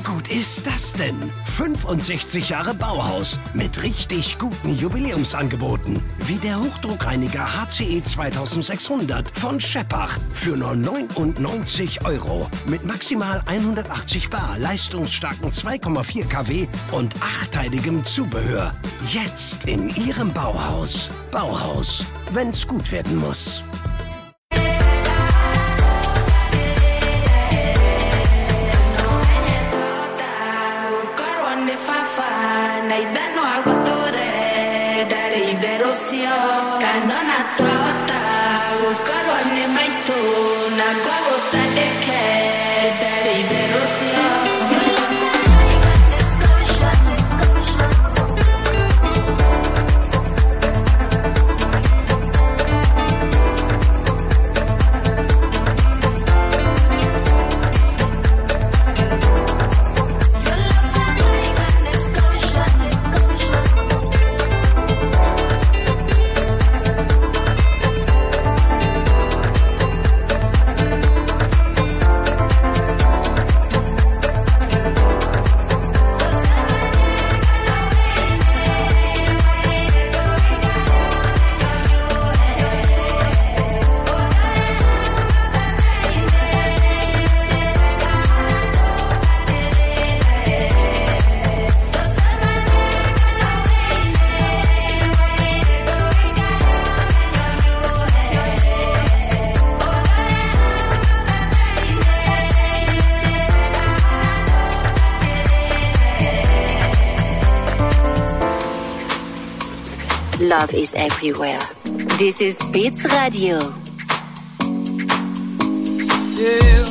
gut ist das denn? 65 Jahre Bauhaus mit richtig guten Jubiläumsangeboten. Wie der Hochdruckreiniger HCE 2600 von Scheppach für nur 99 €. Mit maximal 180 Bar, leistungsstarken 2,4 kW und 8-teiligem Zubehör. Jetzt in Ihrem Bauhaus. Bauhaus, wenn's gut werden muss. Love is everywhere. This is Beats Radio. Yeah.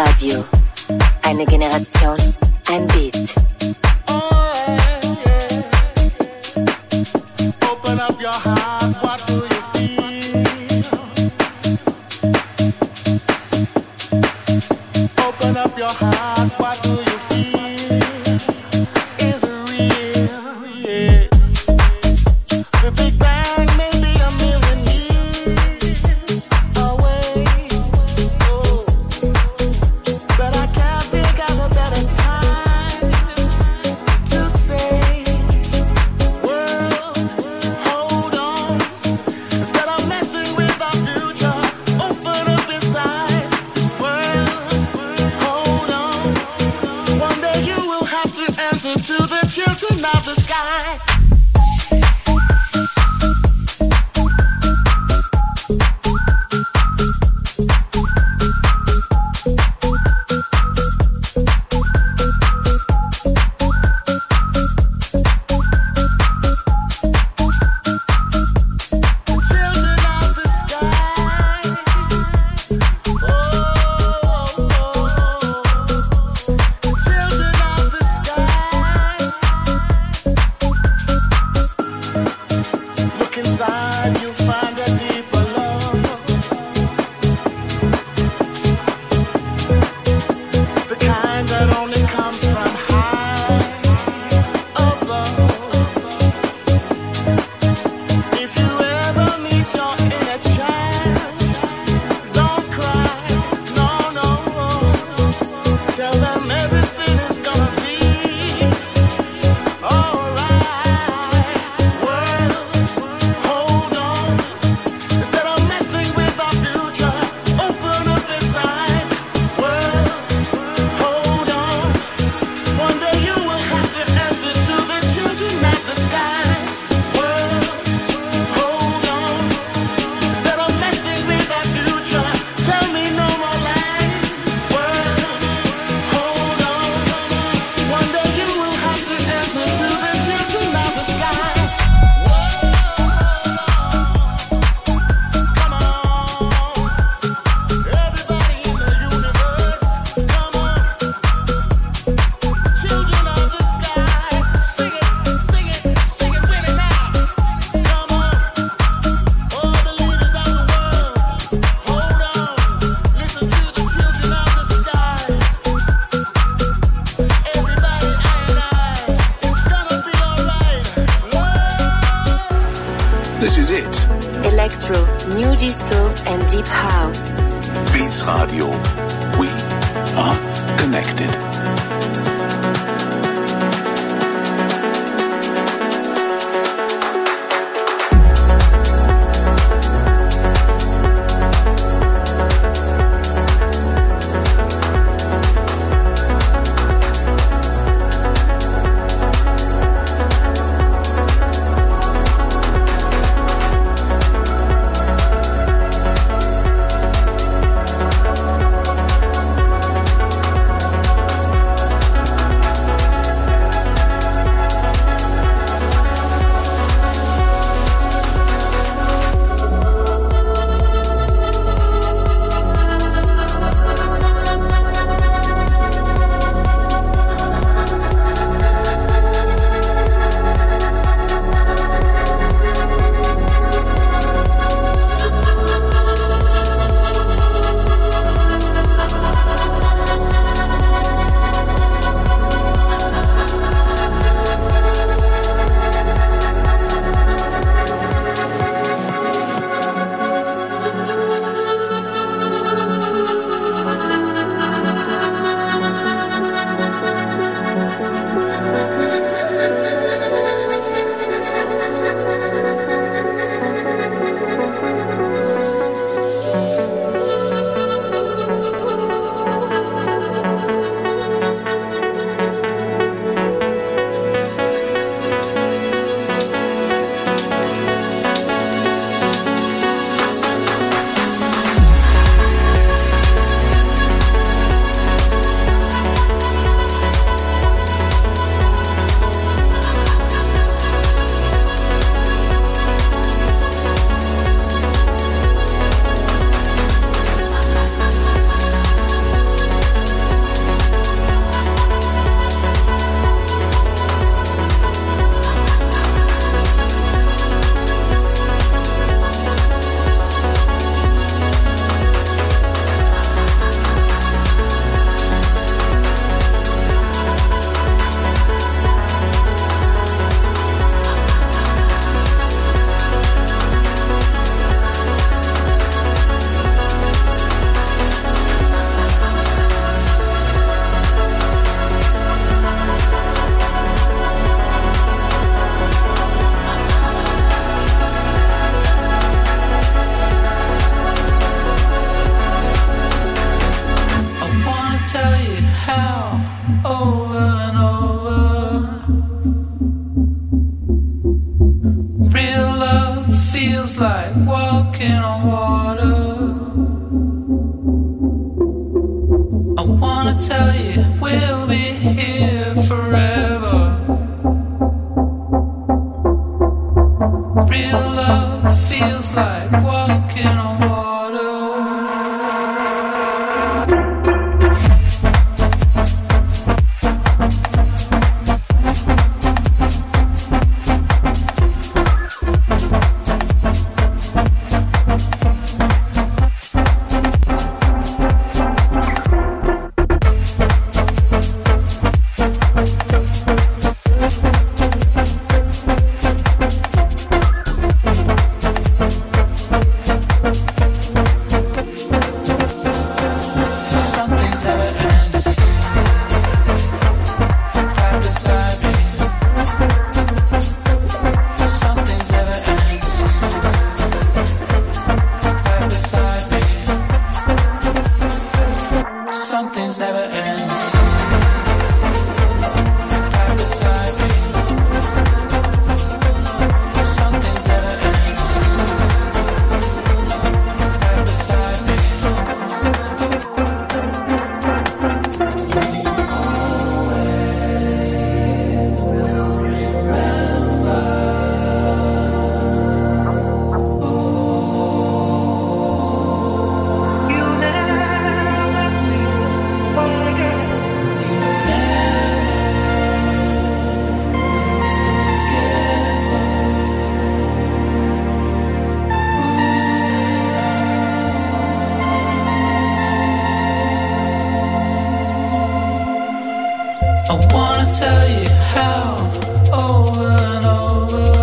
Radio. Eine Generation, ein Beat. Open up your heart, what do you feel? Open up your heart, what do you feel? Is it real? Yeah. The Big Bang may be a million years away. Oh. But I can't think of a better time to say, world, hold on. Instead of messing with our future, open up inside. World, hold on. One day you will have to answer to the children of the sky. This is it. Electro, new disco and deep house. Beats Radio. We are connected. tell you how over and over.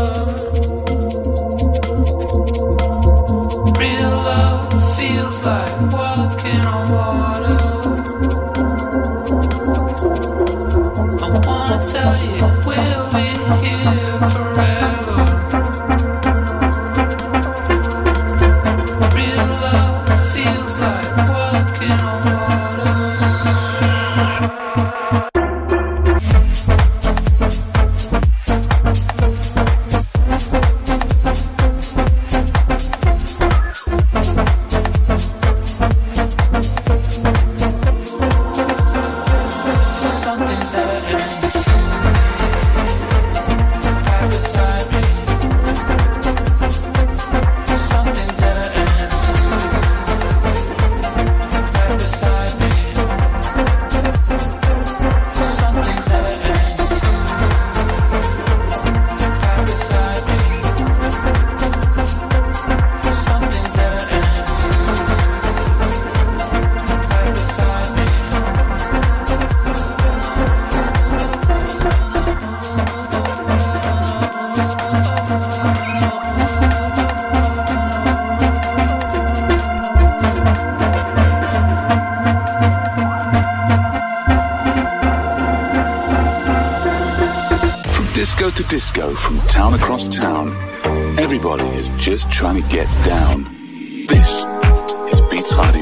Real love feels like walking on water. I wanna tell you we'll be here forever. Real love feels like walking on water. Something's never ends. Right beside me. Something's never ends. Right beside me. Something's never ends. Right beside me. Something's never ends. Right beside me. From disco to disco, from town across town, everybody is just trying to get down. This is Beats Radio.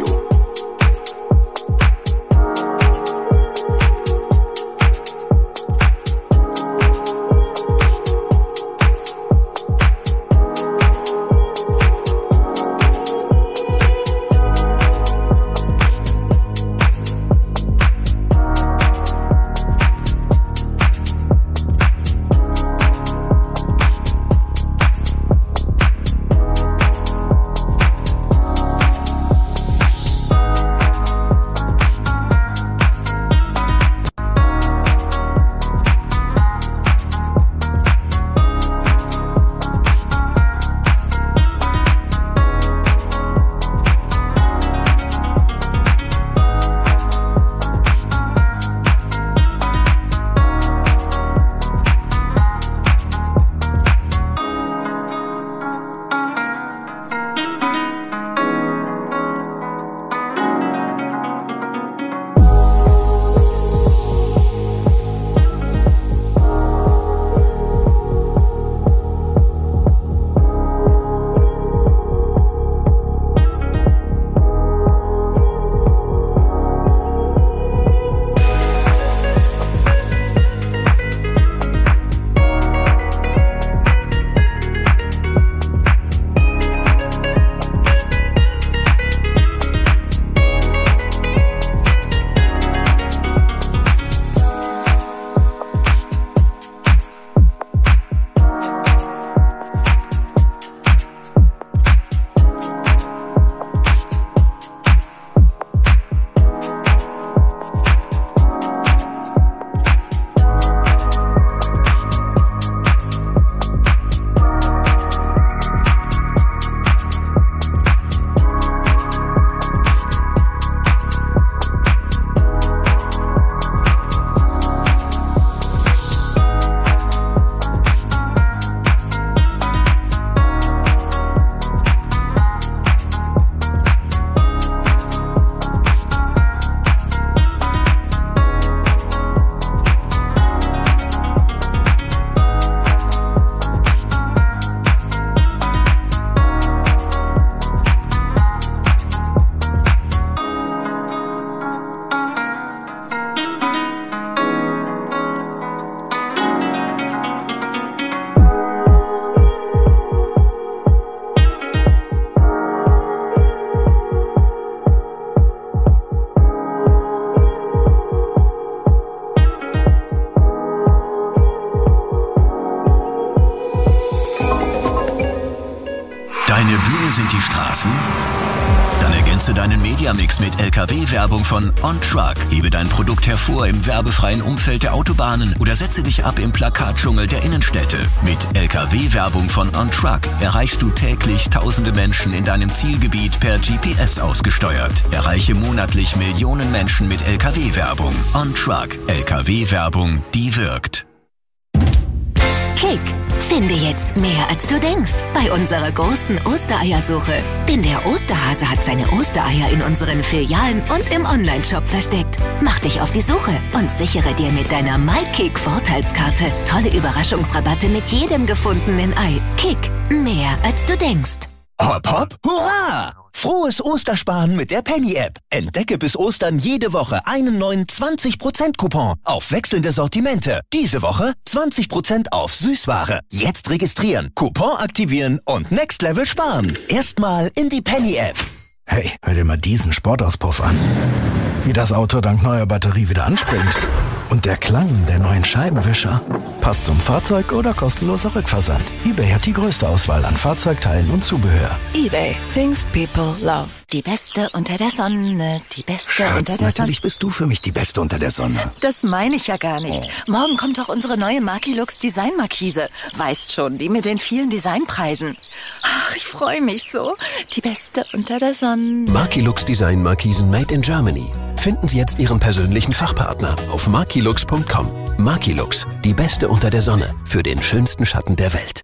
Deine Bühne sind die Straßen, Dann ergänze deinen Mediamix mit LKW-Werbung von On Truck. Hebe dein Produkt hervor im werbefreien Umfeld der Autobahnen oder setze dich ab im Plakatdschungel der Innenstädte. Mit LKW-Werbung von On Truck erreichst du täglich tausende Menschen in deinem Zielgebiet per GPS ausgesteuert. Erreiche monatlich Millionen Menschen mit LKW-Werbung. On Truck. LKW-Werbung, die wirkt. Kick. Finde jetzt mehr, als du denkst, bei unserer großen Ostereiersuche. Denn der Osterhase hat seine Ostereier in unseren Filialen und im Onlineshop versteckt. Mach dich auf die Suche und sichere dir mit deiner MyKick-Vorteilskarte tolle Überraschungsrabatte mit jedem gefundenen Ei. Kick. Mehr, als du denkst. Hopp, hopp, hurra! Frohes Ostersparen mit der Penny-App. Entdecke bis Ostern jede Woche einen neuen 20%-Coupon auf wechselnde Sortimente. Diese Woche 20% auf Süßware. Jetzt registrieren, Coupon aktivieren und Next Level sparen. Erstmal in die Penny-App. Hey, hör dir mal diesen Sportauspuff an. Wie das Auto dank neuer Batterie wieder anspringt. Und der Klang der neuen Scheibenwischer. Passt zum Fahrzeug oder kostenloser Rückversand. eBay hat die größte Auswahl an Fahrzeugteilen und Zubehör. eBay. Things people love. Die Beste unter der Sonne. Die Beste Schatz, unter der Sonne. natürlich bist du für mich die Beste unter der Sonne. Das meine ich ja gar nicht. Morgen kommt doch unsere neue Markilux Designmarkise. Weißt schon, die mit den vielen Designpreisen. Ach, ich freue mich so. Die Beste unter der Sonne. Markilux Design Markisen made in Germany. Finden Sie jetzt Ihren persönlichen Fachpartner auf markilux.com. Markilux, die Beste unter der Sonne für den schönsten Schatten der Welt.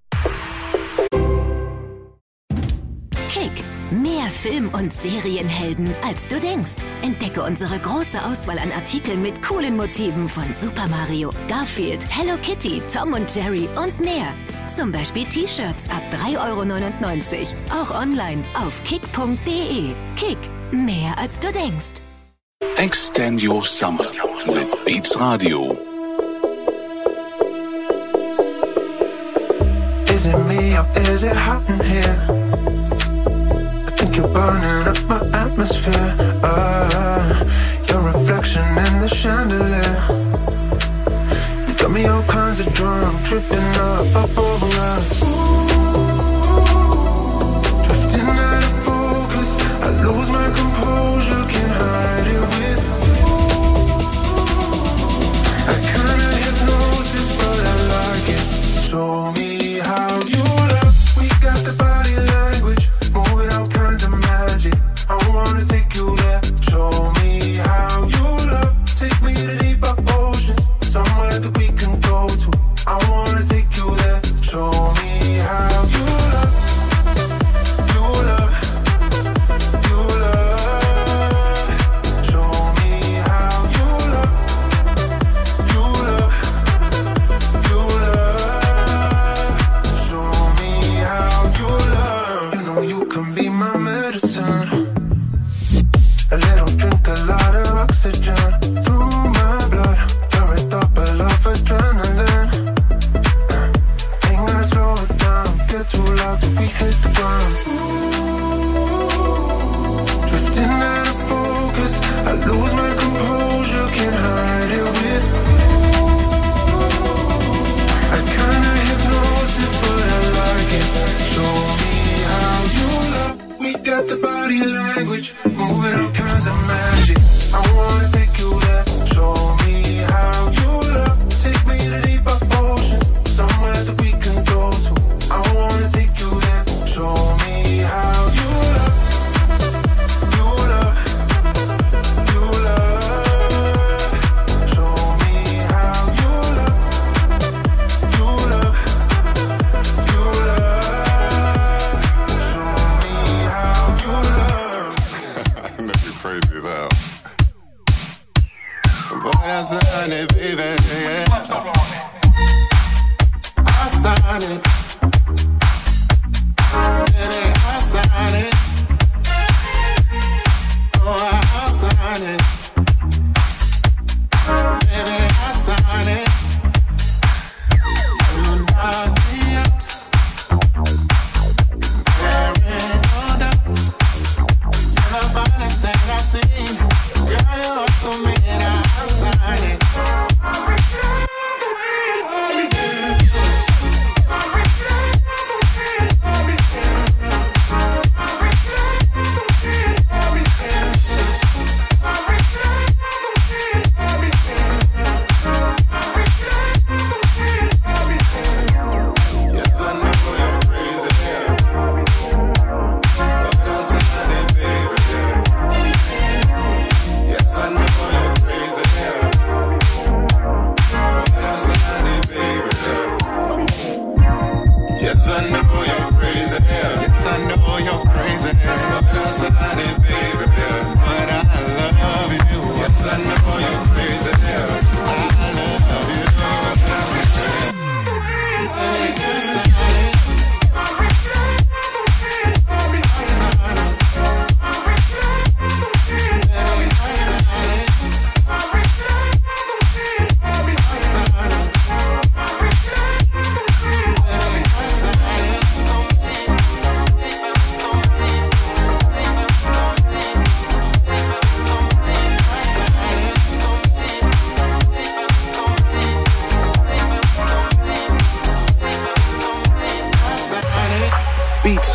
Kick. Mehr Film- und Serienhelden, als du denkst. Entdecke unsere große Auswahl an Artikeln mit coolen Motiven von Super Mario, Garfield, Hello Kitty, Tom und Jerry und mehr. Zum Beispiel T-Shirts ab 3,99 €. Auch online auf kick.de. Kick. Mehr, als du denkst. Extend your summer with Beats Radio. Is it me or is it hot in here? I think you're burning up my atmosphere. Your reflection in the chandelier. You got me all kinds of drunk, tripping up over us. Drifting out of focus, I lose my composure, can't hide it with you. I kinda hypnosis, but I like it. Show me how you love. We got the body language, moving all kinds of magic. I wanna take you there. Show me how you love. Take me to deeper oceans, somewhere that we can go to. I wanna take you there. Show me how.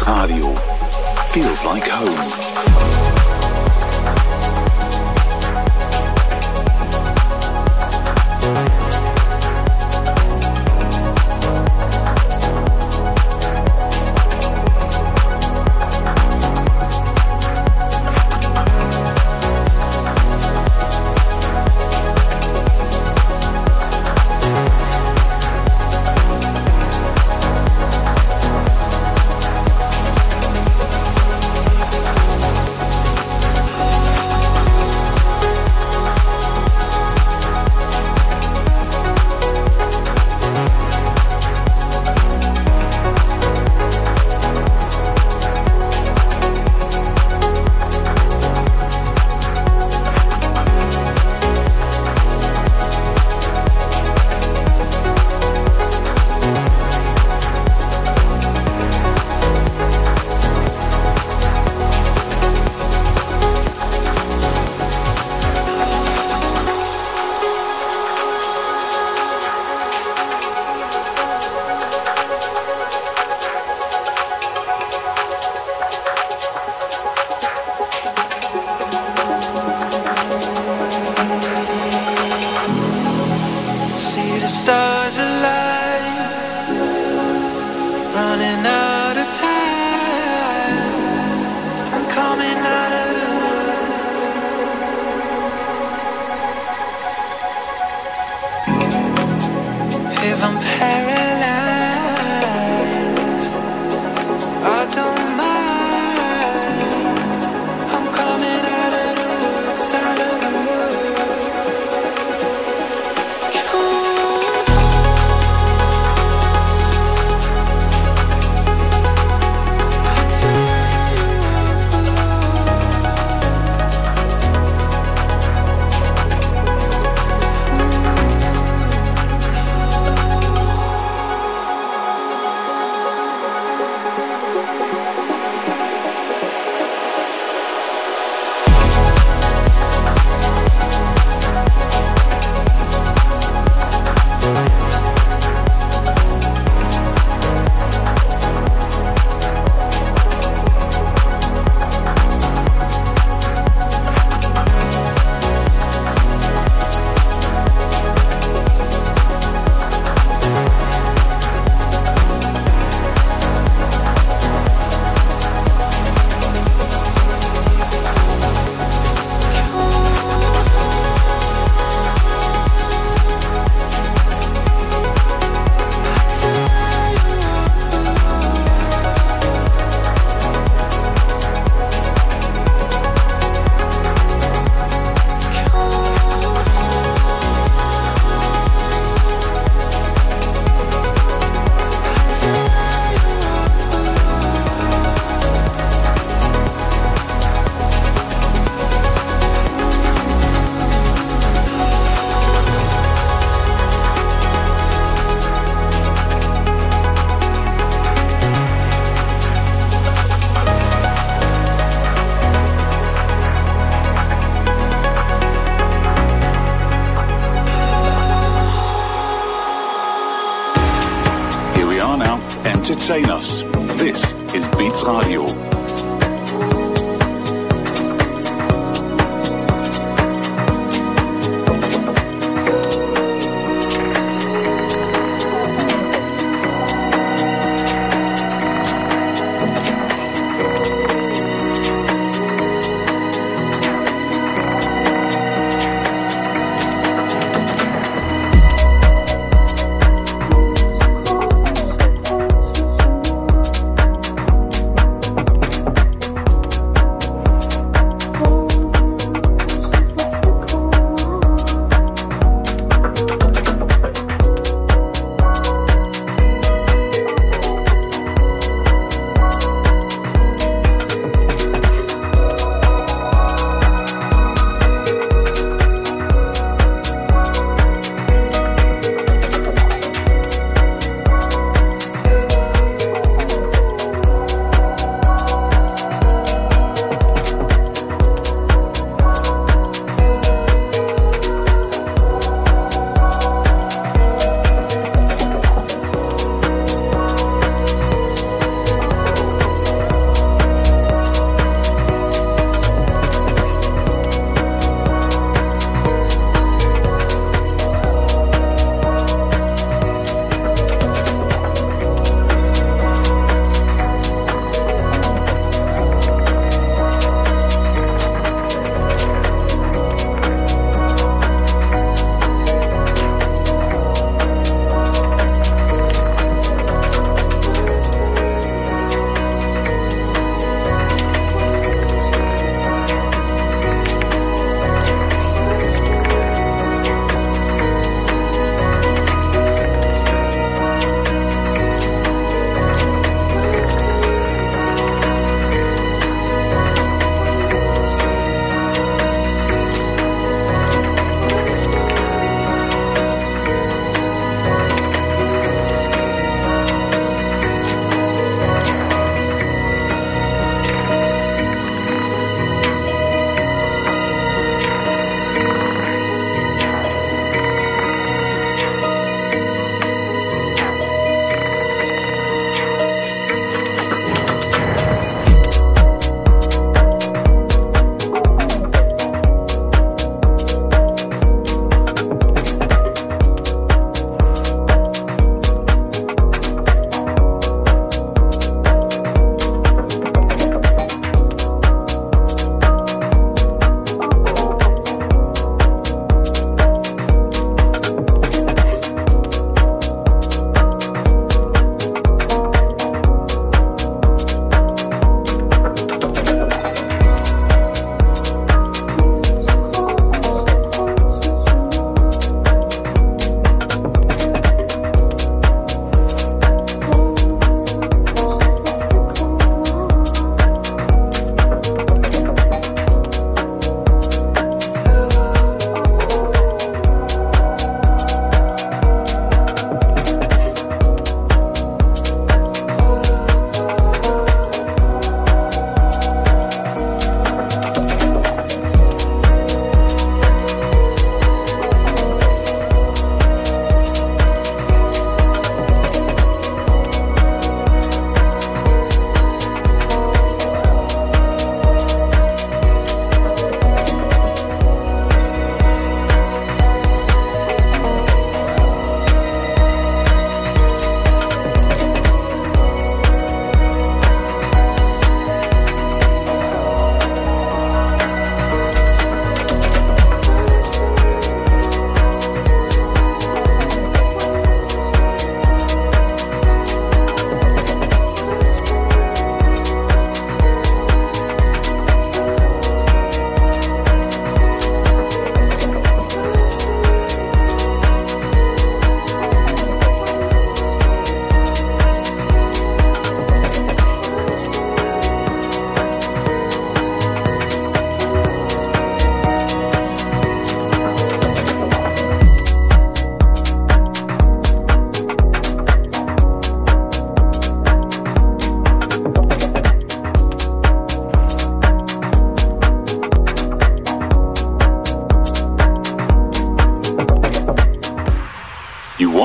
Radio. Feels like home. Entertain us. This is Beats Radio.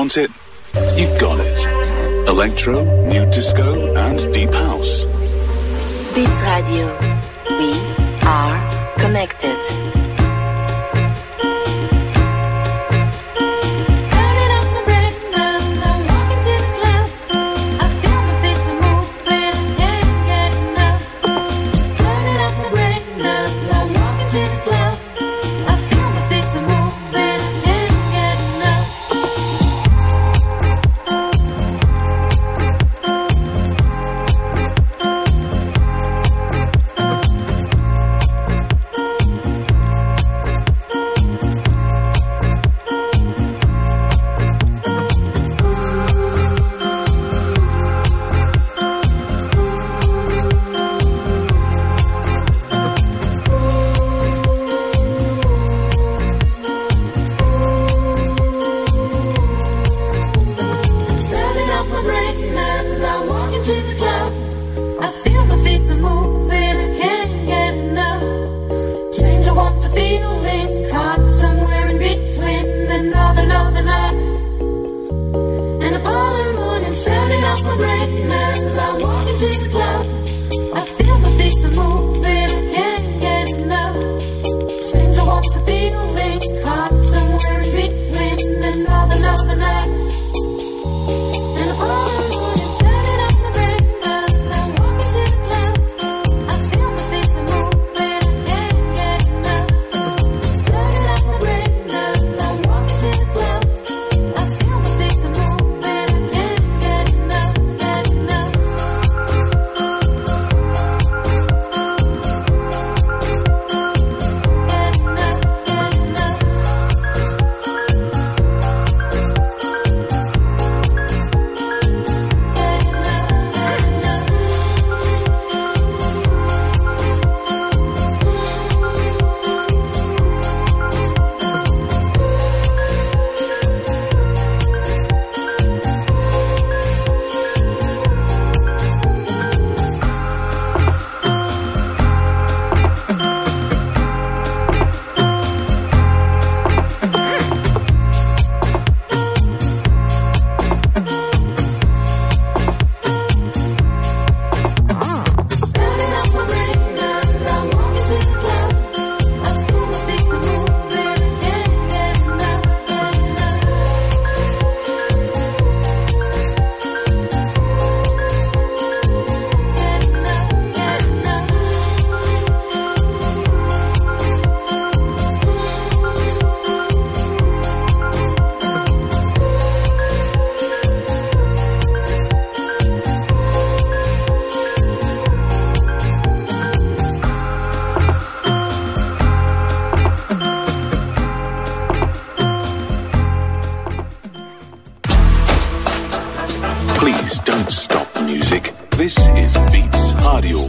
want it? You've got it. Electro, new disco, and deep house. Beats Radio. We are connected. Please don't stop the music. This is Beats Radio.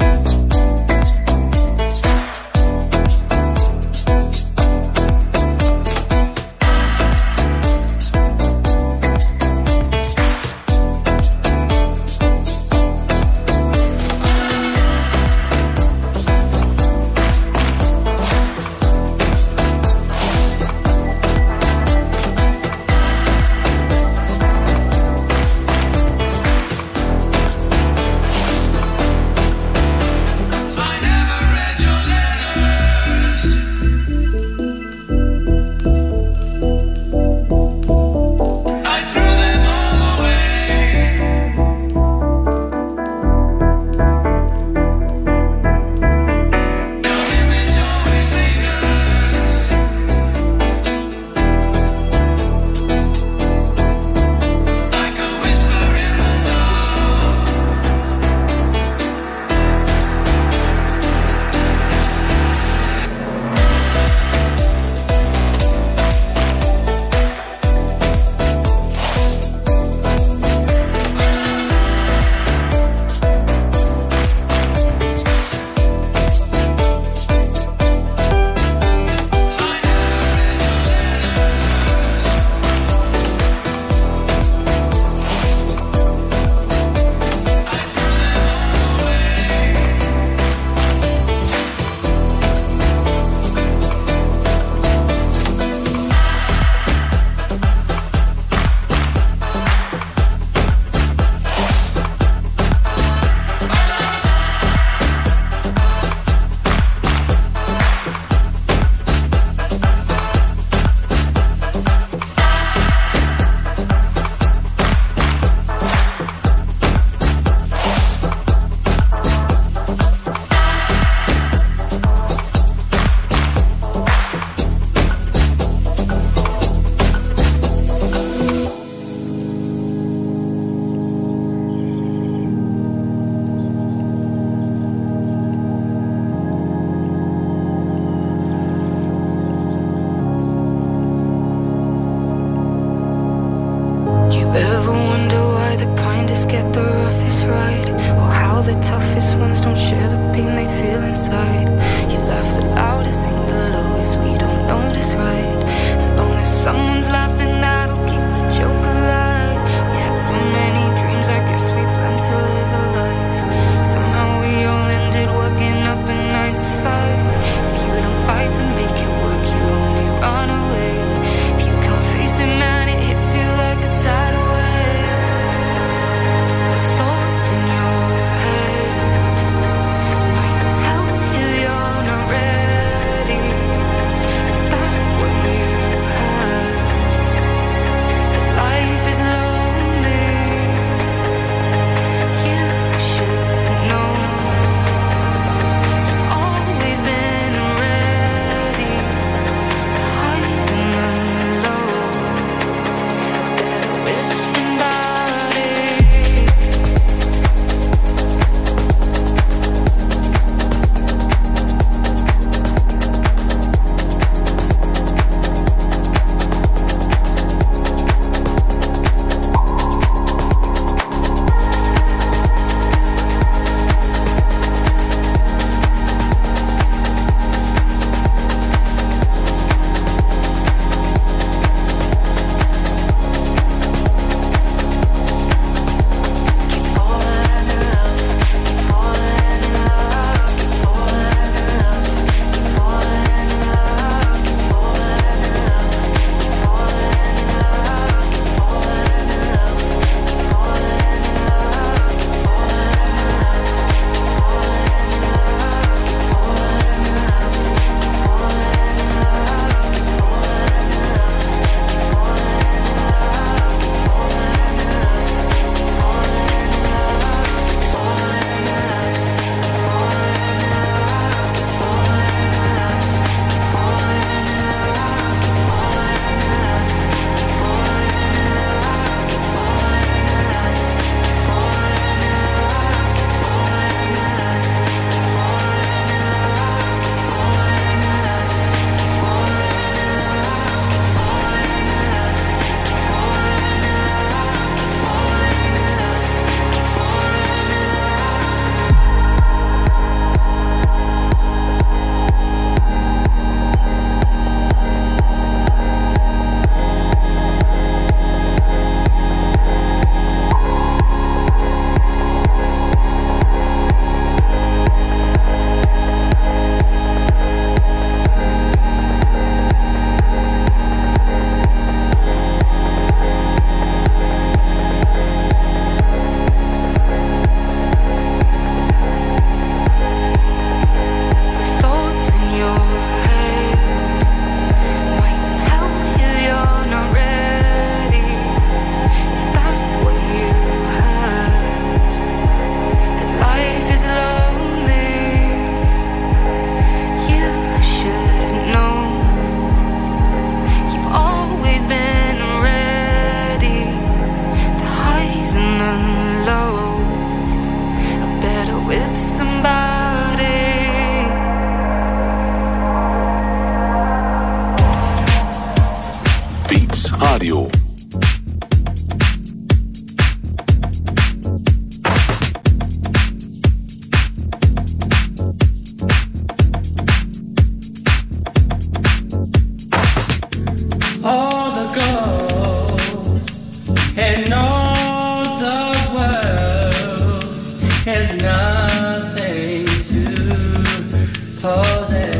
There's nothing to possess.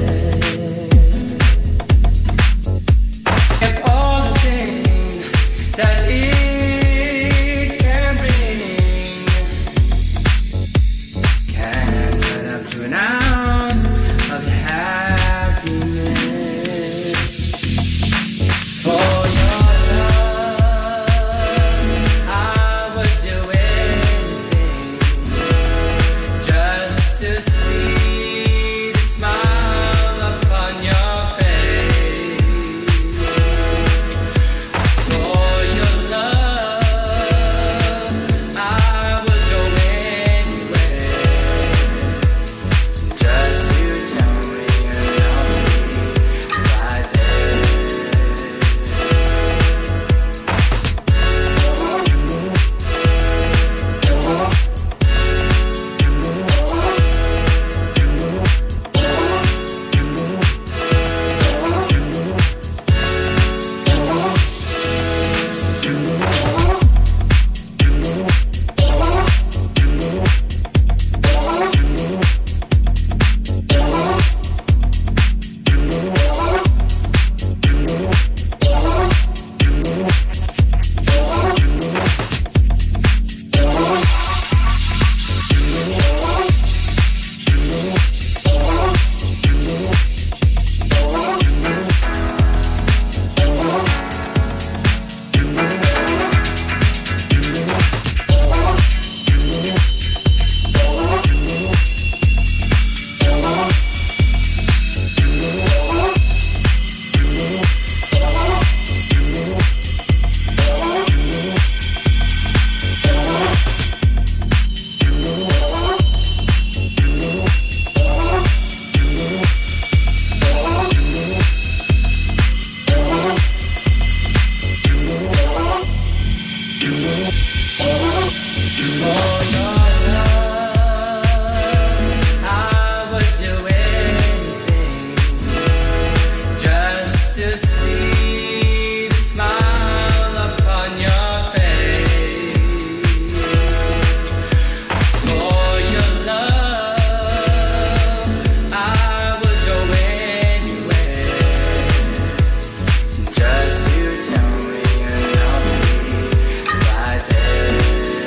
If all the things that it can bring can't turn up to an ounce of happiness. For your love, I would do anything just to see the smile upon your face. For your love, I would go anywhere. Just you tell me you love me right there. I would do anything just to see the smile upon your face. For your love, I would go anywhere. Just you tell me you love me right there.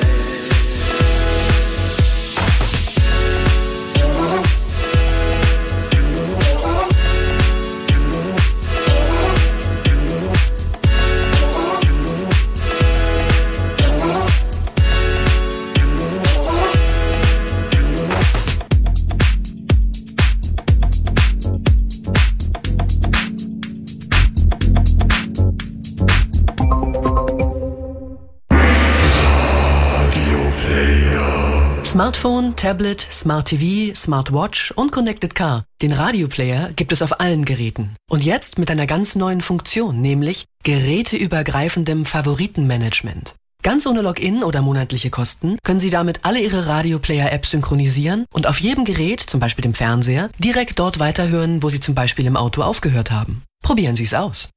Smartphone, Tablet, Smart TV, Smartwatch und Connected Car. Den Radioplayer gibt es auf allen Geräten. Und jetzt mit einer ganz neuen Funktion, nämlich geräteübergreifendem Favoritenmanagement. Ganz ohne Login oder monatliche Kosten können Sie damit alle Ihre Radioplayer-Apps synchronisieren und auf jedem Gerät, zum Beispiel dem Fernseher, direkt dort weiterhören, wo Sie zum Beispiel im Auto aufgehört haben. Probieren Sie es aus.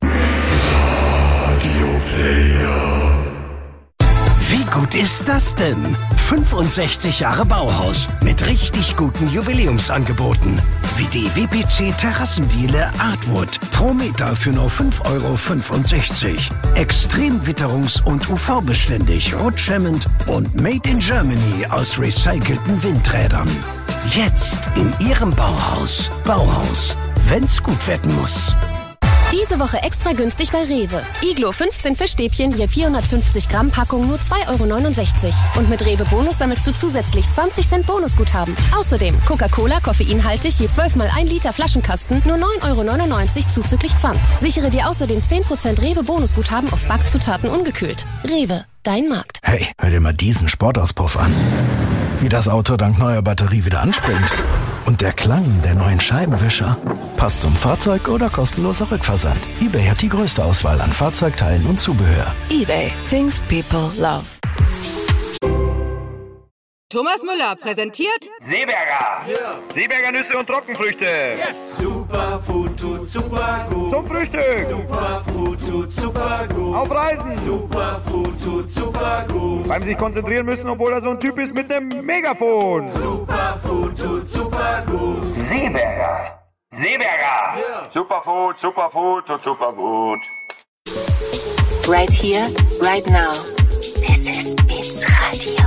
Wie gut ist das denn? 65 Jahre Bauhaus mit richtig guten Jubiläumsangeboten. Wie die WPC Terrassendiele Artwood. Pro Meter für nur 5,65 €. Extrem witterungs- und UV-beständig, rutschhemmend und made in Germany aus recycelten Windrädern. Jetzt in Ihrem Bauhaus. Bauhaus, wenn's gut werden muss. Diese Woche extra günstig bei Rewe. Iglo 15 Fischstäbchen je 450 Gramm Packung nur 2,69 €. Und mit Rewe Bonus sammelst du zusätzlich 20 Cent Bonusguthaben. Außerdem Coca-Cola koffeinhaltig je 12 mal 1 Liter Flaschenkasten nur 9,99 € zuzüglich Pfand. Sichere dir außerdem 10% Rewe Bonusguthaben auf Backzutaten ungekühlt. Rewe, dein Markt. Hey, hör dir mal diesen Sportauspuff an. Wie das Auto dank neuer Batterie wieder anspringt. Und der Klang der neuen Scheibenwischer. Passt zum Fahrzeug oder kostenloser Rückversand. eBay hat die größte Auswahl an Fahrzeugteilen und Zubehör. eBay. Things people love. Thomas Müller präsentiert Seeberger. Yeah. Seeberger Nüsse und Trockenfrüchte. Yes. Superfood tut super gut. Zum Frühstück. Superfood tut super gut. Auf Reisen. Superfood tut super gut. Beim sich konzentrieren müssen, obwohl er so ein Typ ist mit einem Megafon. Superfood tut super gut. Seeberger. Seeberger. Yeah. Superfood tut super gut. Right here, right now. This is Beats Radio.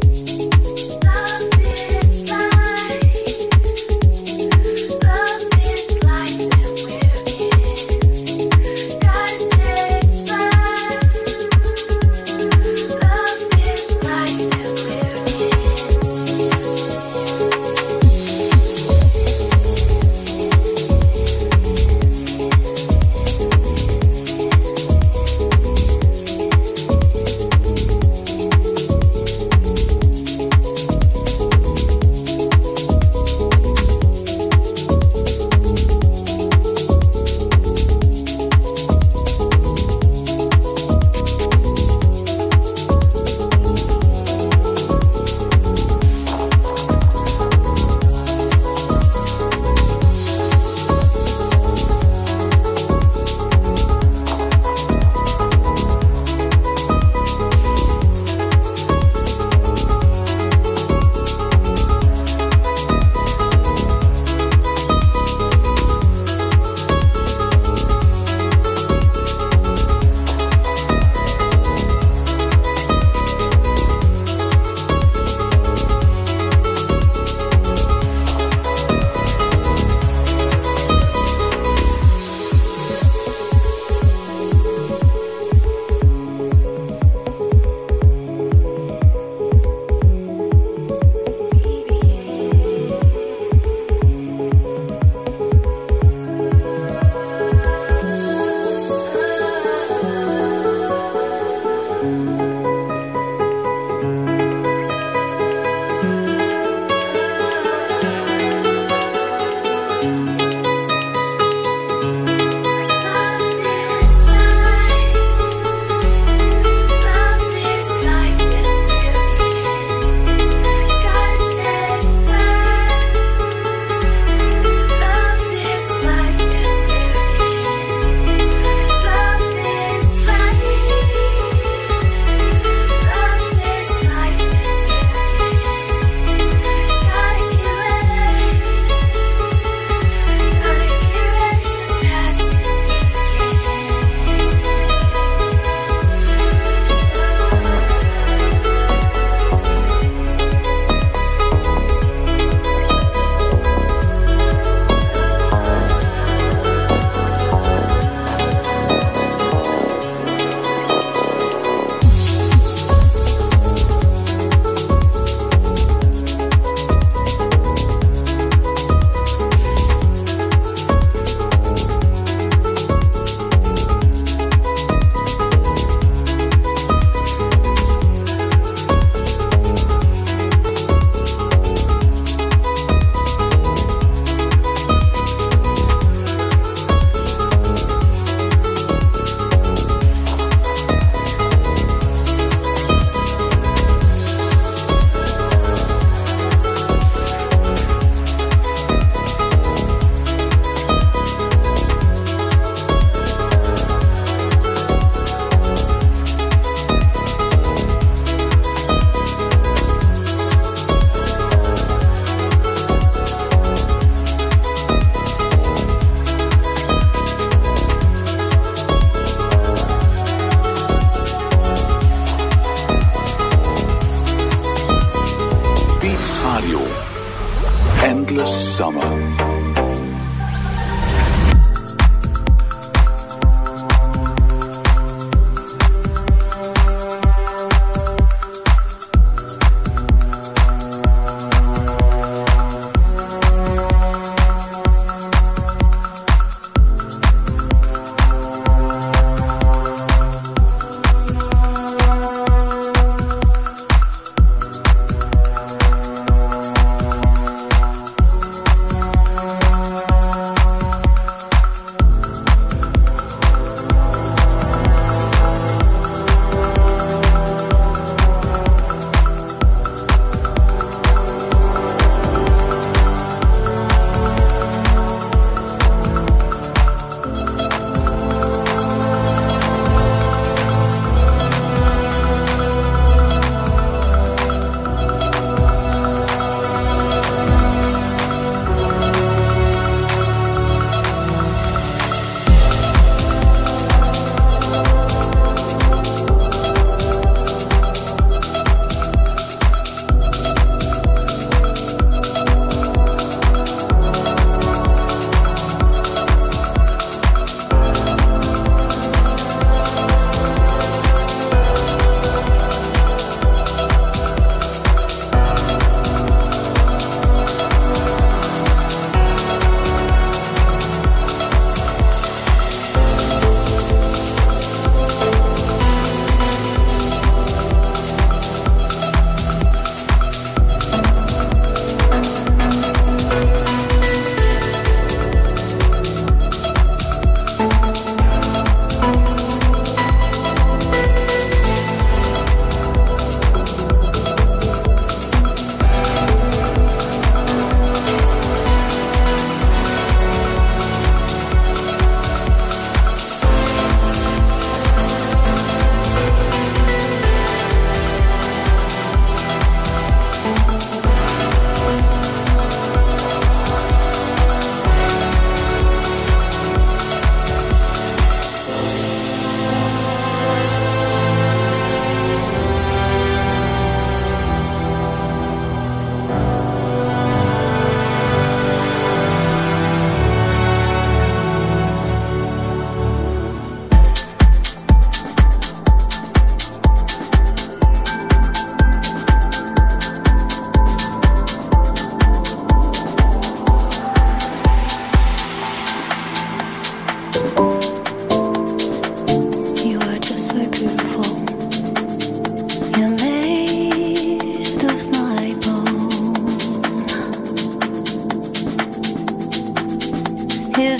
Endless Summer.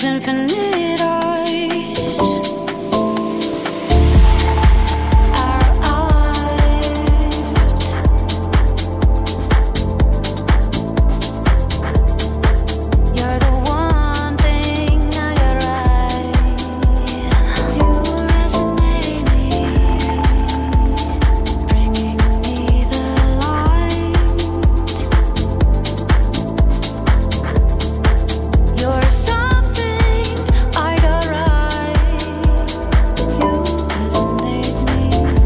infinite eyes. Our eyes. You're the one thing I got right. You resonate me, bringing me the light. You're something I got right. You resonate me.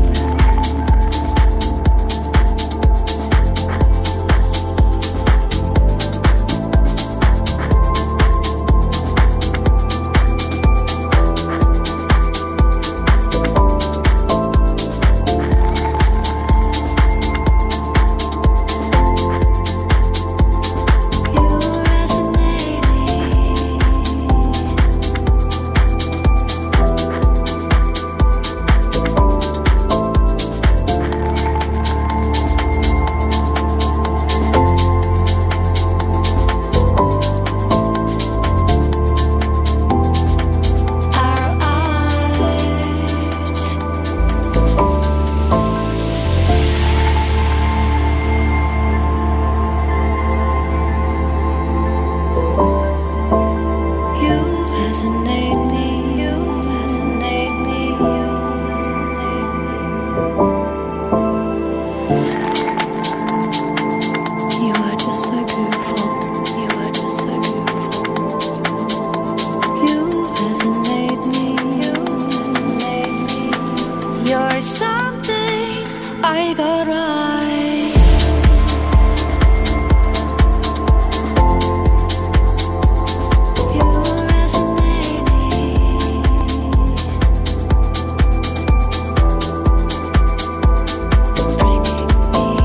Our eyes. You resonate me. You resonate me. You resonate me. You are just so beautiful. You are just so beautiful. You resonate me. You resonate me. You're something I got right. You resonate me, bringing me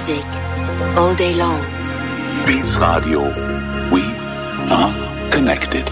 music all day long. Beats Radio. We are connected.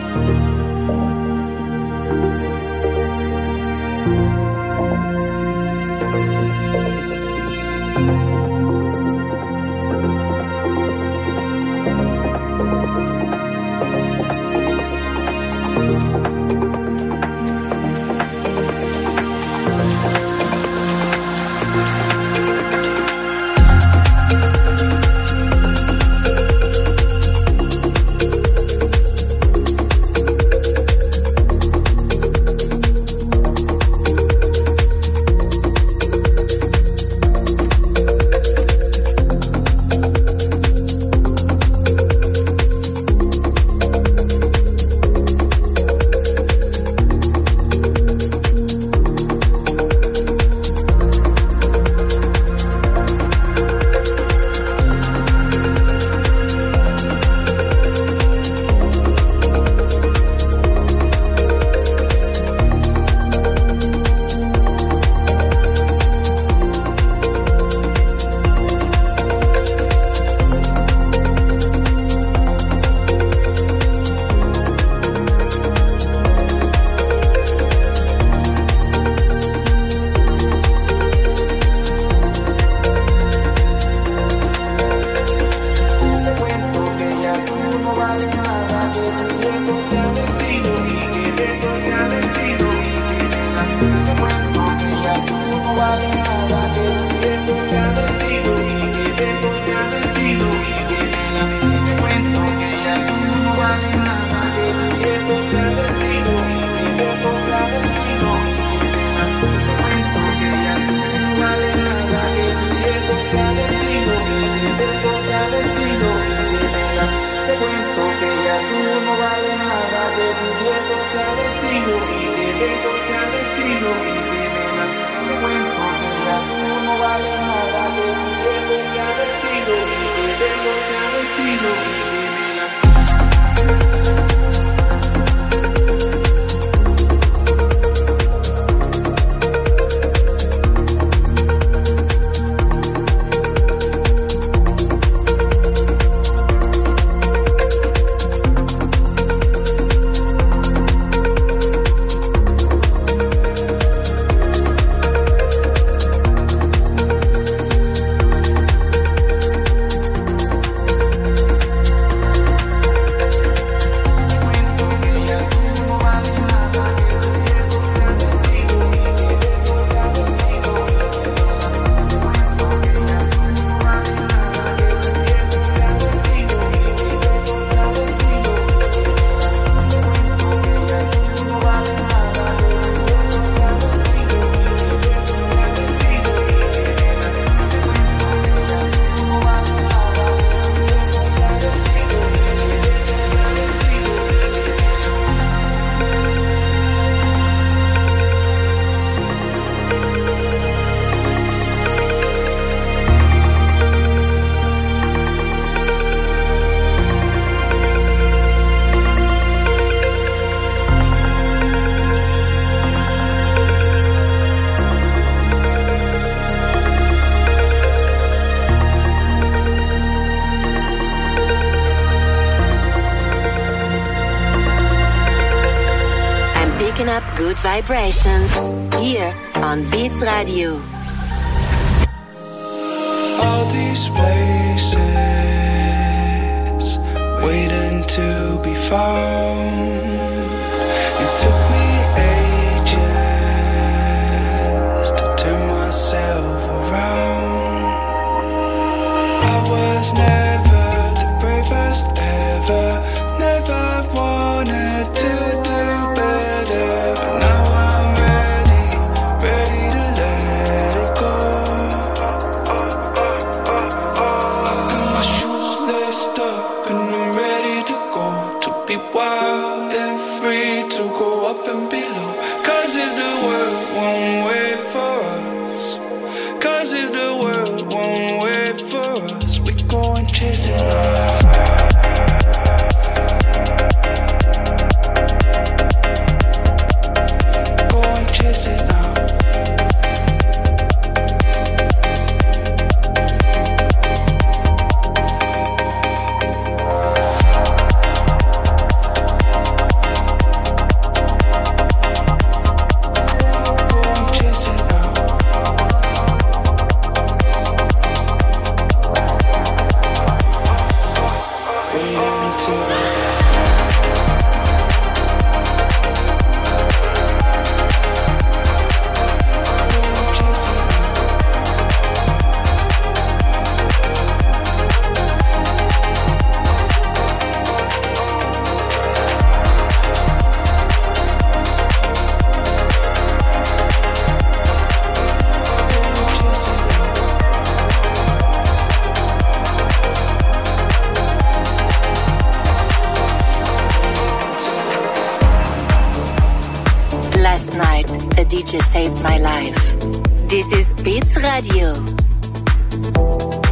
Good vibrations here on Beats Radio. All these places waiting to be found. It took me ages to turn myself around. I was never the bravest ever, never wanted to do better. Now I'm ready to let it go. I got my shoes laced up and I'm ready to go, to be wild and free. just saved my life. This is Beats Radio.